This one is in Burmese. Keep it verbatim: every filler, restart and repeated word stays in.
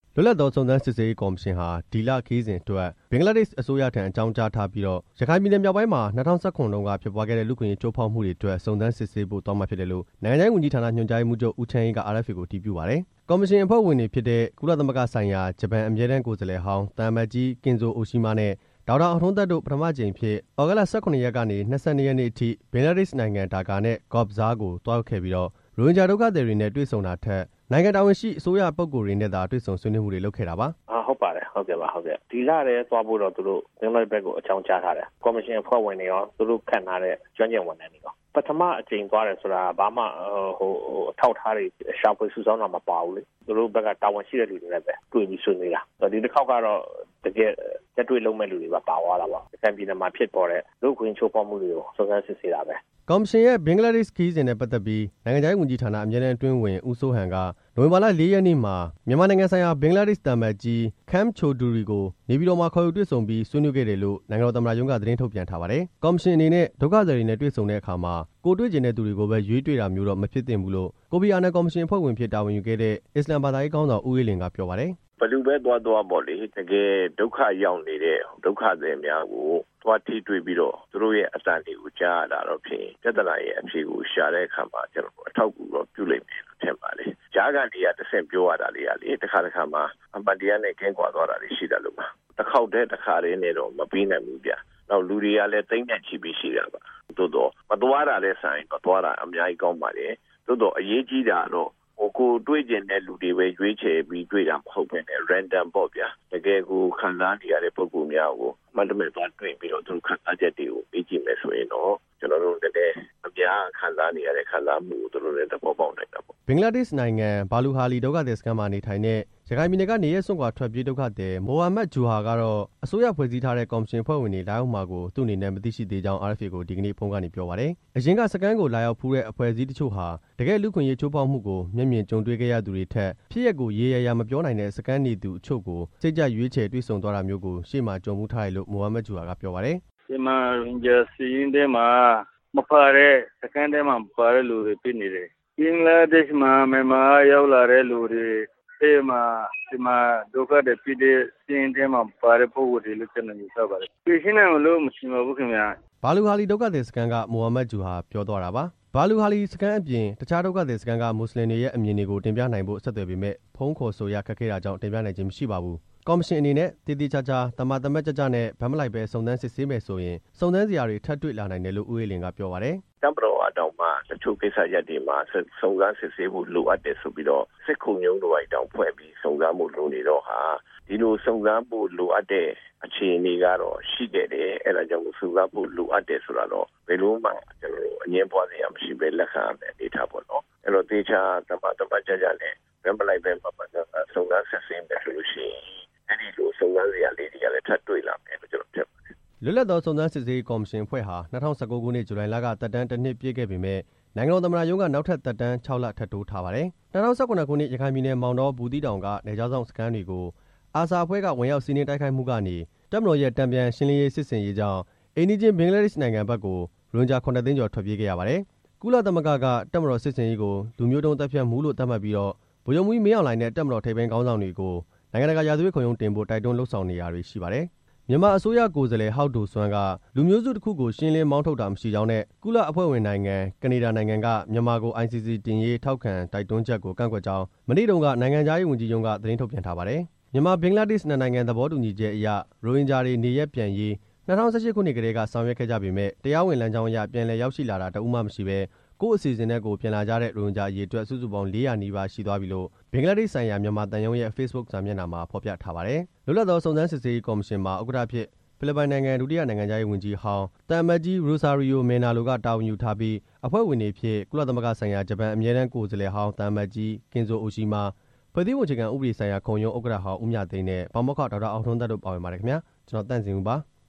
လွတ်လပ်သောစုံစမ်းစစ်ဆေးရေးကော်မရှင်ဟာဒီလခီးစဉ်အတွက်ဘင်္ဂလားဒေ့ရှ်အစိုးရထံအကြောင်းကြားထားပြီးတော့ရခိုင်ပြည်နယ်မြောက်ပိုင်းမှာ၂၀၁၇တုန်းကဖြစ်ပွားခဲ့တဲ့လူ့ခွင့်ရေးချိုးဖောက်မှုတွေအတွက်စုံစမ်းစစ်ဆေးဖို့တောင်းပန်ဖြစ်တယ်လို့နိုင်ငံခြားရေးဝန်ကြီးဌာနညွှန်ကြားရေးမှူးချုပ်ဦးချမ်းအေးက အာရ်အက်ဖ်အေ ကိုအတည်ပြုပါတယ်။ကော်မရှင်အဖွဲ့ဝင်တွေဖြစ်တဲ့ကုလသမဂ္ဂဆိုင်ရာဂျပန်အမြဲတမ်းကိုယ်စားလှယ်ဟောင်းတန်မတ်ကြီးကင်ဇိုအိုရှိမာနဲ့ဒေါက်တာအောင်ထွန်းသက်တို့ပထမကြိမ်ဖြစ်ဩဂတ်လ၁၇ရက်ကနေ၂၂ရက်နေ့အထိဘင်္ဂလားဒေ့ရှ်နိုင်ငံဒါကာနဲ့ကော့ဘဇားကိုတွားရောက်ခဲ့ပြီးတော့ရိုဟင်ဂျာဒုက္ခသည်တွေနဲ့တွေ့ဆုံတာထက်နိုင်ငံတာဝန်ရှိအစိုးရပုဂ္ဂိုလ်တွေနဲ့သာတွေ့ဆုံဆွေးနွေးမှုတွေလုပ်ခဲ့တာပါ။ဟုတ်ပါတယ်ဟုတ်ကဲ့ပါဟုတ်ကဲ့ဒီလရဲသွားဖို့တော့သူတို့ဘင်္ဂလားဒေ့ရှ်ဘက်ကိုအကြောင်းကြားထားတယ်။ကော်မရှင်အဖွဲ့ဝင်တွေရောသူတို့ခန့်ထားတဲ့ကျွမ်းကျင်ဝန်ထမ်းတွေရောပထမအကြိမ်သွားတယ်ဆိုတာဘာမှဟိုအထောက်ထားတွေရှာဖွေစုဆောင်းတာမပါဘူးလေ။သူတို့ဘက်ကတာဝန်ရှိတဲ့လူတွေနဲ့ပဲတွေ့ပြီးဆွေးနွေးတာ။ဒီတစ်ခေါက်ကတော့တကယ်တက်တွေ့လုံးမဲ့လူတွေပါပါသွားတာပေါ့။ဒီကံပြည်နယ်မှာဖြစ်ပေါ်တဲ့လူ့ခွင့်ချိုးဖောက်မှုတွေကိုစုံစမ်းစစ်ဆေးတာပဲ။ကော်မရှင်ရဲ့ဘင်္ဂလားဒေ့ရှ်ခီးစဉ်နဲ့ပတ်သက်ပြီးနိုင်ငံခြားရေးဝန်ကြီးဌာနအမြဲတမ်းအတွင်းဝင်ဦးစိုးဟန်ကနိုဝင်ဘာလ၄ရက်နေ့မှာမြန်မာနိုင်ငံဆိုင်ရာဘင်္ဂလားဒေ့ရှ်တမန်ကြီးခမ်ချိုဒူရီကိုနေပြည်တော်မှာခေါ်ယူတွေ့ဆုံပြီးဆွေးနွေးခဲ့တယ်လို့နိုင်ငံတော်သမ္မတရုံးကသတင်းထုတ်ပြန်ထားပါတယ်။ကော်မရှင်အနေနဲ့ဒုက္ခသည်တွေနဲ့တွေ့ဆုံတဲ့အခါမှာကိုတွေ့ကျင်တဲ့သူတွေကိုပဲရွေးတွေ့တာမျိုးတော့မဖြစ်သင့်ဘူးလို့ကိုဖီအာနန်ကော်မရှင်အဖွဲ့ဝင်ဖြစ်တာဝန်ယူခဲ့တဲ့အစ္စလမ်ဘာသာရေးခေါင်းဆောင်ဦးအေးလင်ကပြောပါတယ်။ဘယ်လိုပဲသွားသွားပေါ့လေတကယ်ဒုက္ခရောက်နေတဲ့ဒုက္ခသည်များကိုသွားထိတွေ့ပြီးတော့သူတို့ရဲ့အတန်တွေကိုကြားရတာတော့ဖြစ်ပြဿနာရဲ့အဖြေကိုရှာတဲ့အခါမှာကျွန်တော်အထောက်အကူတော့ပြုလိမ့်မယ်လို့ထင်ပါလေ။ကြားကန်တွေကတစ်ဆင့်ပြောရတာလေးကလေတစ်ခါတစ်ခါမှာအပတ်တရားနဲ့ကင်းကွာသွားတာတွေရှိတယ်လို့ပါ။တစ်ခေါက်တည်းတစ်ခါတည်းနဲ့တော့မပြီးနိုင်ဘူးဗျ။နောက်လူတွေကလည်းတိမ့်နဲ့ချီပြီးရှိတာပါ။သို့တော့မသွားတာလည်းဆိုင်တော့သွားတာအများကြီးကောင်းပါလေ။သို့တော့အရေးကြီးတာတော့ဟိုကိုတွေ့ကျင်တဲ့လူတွေပဲရွေးချယ်ပြီးတွေ့တာမဟုတ်ဘဲနဲ့ random ပေါ့ဗျာတကယ်ကိုခံစားနေရတဲ့ပုံကူများကိုမှတ်တမဲ့သွားတွေ့ပြီးတော့သူခံစားချက်တွေကိုသိကြည့်မယ်ဆိုရင်တော့ကျွန်တော်တို့တကယ်အများခံစားနေရတဲ့ခံစားမှုကိုသူတို့လည်းသဘောပေါက်နိုင်တာပေါ့ဘင်္ဂလားဒေ့ရှ်နိုင်ငံဘာလူဟာလီဒုက္ခသည်စခန်းမှာနေထိုင်တဲ့ရခိုင်ပြည်နယ်ကနေရဲစွန့်ခွာထွက်ပြေးဒုက္ခသည်မိုဟာမက်ဂျူဟာကတော့အစိုးရဖွဲ့စည်းထားတဲ့ကော်မရှင်ဖွဲ့ဝင်တွေလာရောက်မှာကိုသူ့အနေနဲ့မသိရှိသေးကြောင်း အာရ်အက်ဖ်အေ ကိုဒီကနေ့ဖုန်းကနေပြောပါတယ်။အရင်ကစခန်းကိုလာရောက်ဖူးတဲ့အဖွဲ့အစည်းတချို့ဟာတကယ်လူခွင့်ရေးချိုးဖောက်မှုကိုမျက်မြင်ကြုံတွေ့ခဲ့ရသူတွေထက်ဖြစ်ရက်ကိုရေရရာမပြောနိုင်တဲ့စခန်းနေသူအချို့ကိုစိတ်ကြရွေးချယ်တွေ့ဆုံသွားတာမျိုးကိုရှေ့မှာကြုံမှုထားတယ်လို့မိုဟာမက်ဂျူဟာကပြောပါတယ်။ဒီမှာရင်ဂျာစီရင်တဲ့မှာမပါတဲ့စခန်းထဲမှာပါတဲ့လူတွေဖြစ်နေတယ်။ဘင်္ဂလားဒေ့ရှ်မှာမြန်မာရောက်လာတဲ့လူတွေဒီမှာဒီမှာဒုက္ခတွေဖြစ်တဲ့စီရင်တဲ့မှာပါတဲ့ပုံစံတွေလို့ကျွန်တော်ယူဆပါတယ်။ပြရှင်းနိုင်လို့မရှိပါဘူးခင်ဗျာ။ဘာလူဟာလီဒုက္ခသည်စခန်းကမိုဟာမက်ဂျူဟာပြောသွားတာပါ။ဘာလူဟာလီစခန်းအပြင်တခြားဒုက္ခသည်စခန်းကမွတ်စလင်တွေရဲ့အမြင်တွေကိုတင်ပြနိုင်ဖို့ဆက်သွယ်ပေမဲ့ဖုန်းခေါ်ဆိုရခက်ခဲတာကြောင့်တင်ပြနိုင်ခြင်းမရှိပါဘူး။ကော်မရှင်အနေနဲ့တည်တည်ချာချာတမန်တမတ်ကြကြနဲ့ဗမ်းမလိုက်ပဲစုံစမ်းစစ်ဆေးမယ်ဆိုရင်စုံစမ်းစရာတွေထပ်တွေ့လာနိုင်တယ်လို့ဦးအေးလင်ကပြောပါတယ်။တမ်ပရောအတောင်မှာတချို့ကိစ္စရပ်တွေမှာစုံစမ်းစစ်ဆေးဖို့လိုအပ်တယ်ဆိုပြီးတော့စစ်ခုံရုံးတို့အိုက်တောင်ဖွဲ့ပြီးစုံစမ်းမှုလုပ်နေတော့ဟာဒီလိုစုံစမ်းဖို့လိုအပ်တဲ့အခြေအနေကတော့ရှိခဲ့တယ်အဲ့ဒါကြောင့်စုံစမ်းဖို့လိုအပ်တယ်ဆိုတာတော့ဘယ်လိုမှကျွန်တော်အငြင်းပွားစရာမရှိပဲလက်ခံရမယ်အနေထားပေါ့နော်အဲ့တော့တေချာတမန်တမတ်ကြကြနဲ့ဗမ်းမလိုက်ပဲပတ်ပတ်စုံစမ်းစစ်ဆေးမယ်ဆိုလို့ရှိရင်အဲ့ဒီလိုစုံစမ်းစရာလေးတွေကလည်းထပ်တွေ့လာမယ်လို့ကျွန်တော်ပြောပါတယ်လွတ်လပ်သောစုံစမ်းစစ်ဆေးရေးကော်မရှင်အဖွဲ့ဟာ၂၀၁၉ခုနှစ်ဇူလိုင်လကတက်တန်းတစ်နှစ်ပြည့်ခဲ့ပေမဲ့နိုင်ငံတော်သမ္မတရုံးကနောက်ထပ်တက်တန်း၆လထပ်တိုးထားပါတယ်။၂၀၁၇ခုနှစ်ရခိုင်ပြည်နယ်မောင်တောဘူးတီတောင်ကနယ်ခြားဆောင်စခန်းတွေကိုအာဆာအဖွဲ့ကဝင်ရောက်စီးနင်းတိုက်ခိုက်မှုကနေတပ်မတော်ရဲ့တံပြန်ရှင်းလင်းရေးစစ်ဆင်ရေးကြောင့်အိန္ဒိချင်းဘင်္ဂလားဒေ့ရှ်နိုင်ငံဘက်ကိုရိုဟင်ဂျာခုနှစ်သိန်းကျော်ထွက်ပြေးခဲ့ရပါတယ်။ကုလသမဂ္ဂကတပ်မတော်စစ်ဆင်ရေးကိုလူမျိုးတုံးတပ်ဖြတ်မှုလို့သတ်မှတ်ပြီးတော့ဗိုလ်ချုပ်မှူးကြီးမင်းအောင်လှိုင်နဲ့တပ်မတော်ထိပ်ပိုင်းခေါင်းဆောင်တွေကိုနိုင်ငံတကာရာဇဝတ်ခုံရုံးတင်ဖို့တိုက်တွန်းလှုံ့ဆော်နေရတွေရှိပါတယ်။မြန်မာအစိုးရကိုယ်စားလှယ်ဟောက်ဒိုဆွမ်းကလူမျိုးစုတစ်ခုကိုရှင်းလင်းမောင်းထုတ်တာမရှိကြောင်းနဲ့ကုလအဖွဲ့ဝင်နိုင်ငံကနေဒါနိုင်ငံကမြန်မာကို အိုင်စီစီ တင်ရေးထောက်ခံတိုက်တွန်းချက်ကိုကန့်ကွက်ကြောင်းမနေ့တုန်းကနိုင်ငံခြားရေးဝန်ကြီးရုံးကသတင်းထုတ်ပြန်ထားပါတယ်။မြန်မာဘင်္ဂလားဒေ့ရှ်နိုင်ငံသဘောတူညီချက်အရရိုဟင်ဂျာတွေနေရပ်ပြန်ရေး၂၀၁၈ခုနှစ်ကတည်းကဆောင်ရွက်ခဲ့ကြပေမဲ့တရားဝင်လမ်းကြောင်းအရပြန်လည်ရောက်ရှိလာတာတဦးမှမရှိဘဲကိုယ့်အစီအစဉ်နဲ့ကိုပြန်လာကြတဲ့ရိုဟင်ဂျာအရေအတွက်စုစုပေါင်း၄ရာနီးပါးရှိသွားပြီလို့ဘင်္ဂလားဒေ့ရှ်ဆိုင်ရာမြန်မာတန်ယုံရဲ့ Facebook စာမျက်နှာမှာဖော်ပြထားပါတယ်။လွတ်လပ်သောစုံစမ်းစစ်ဆေးရေးကော်မရှင်မှာဥက္ကဋ္ဌဖြစ်ဖိလစ်ပိုင်နိုင်ငံဒုတိယနိုင်ငံခြားရေးဝန်ကြီးဟောင်းတန်မတ်ကြီးရိုဆာရီယိုမဲနာလိုကတာဝန်ယူထားပြီးအဖွဲ့ဝင်တွေဖြစ်ကုလသမဂ္ဂဆိုင်ရာဂျပန်အမြဲတမ်းကိုယ်စားလှယ်ဟောင်းတန်မတ်ကြီးကင်ဇိုအိုရှိမာဖွဲ့စည်းပုံအခြေခံဥပဒေဆိုင်ရာခုံရုံးဥက္ကဋ္ဌဟောင်းဦးမြသိန်းနဲ့ပါမောက္ခဒေါက်တာအောင်ထွန်းသက်တို့ပါဝင်ပါတယ်ခင်ဗျာကျွန်တော်တန့်စင်ဦးပါ